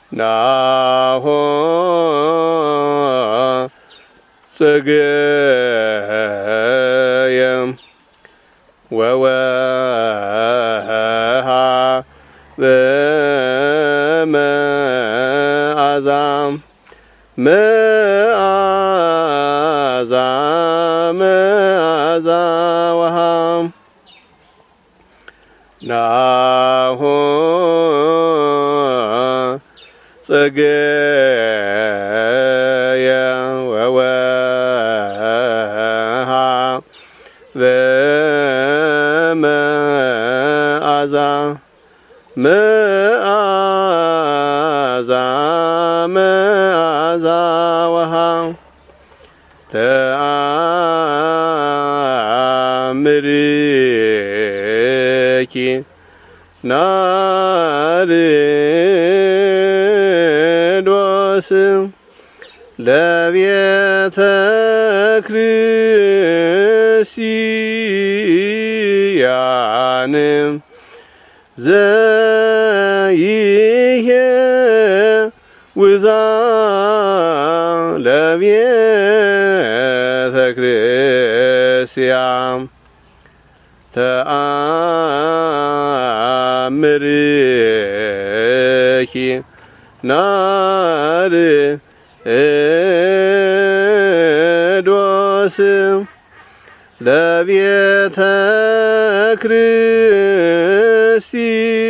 ናሆ ጽጌየ ወወሃበ መዓዛ ወሃብ ናሆ ጽጌየ ወወሃበ መዓዛ ወሃብ ተአምሪኪ ናርዶስ ለቤተ ክርስቲያን ዘይሄ ውዛ ለቤተ ክርስቲያን ተአምሪኪ ናርዶስ ለቤተ ክርስቲያን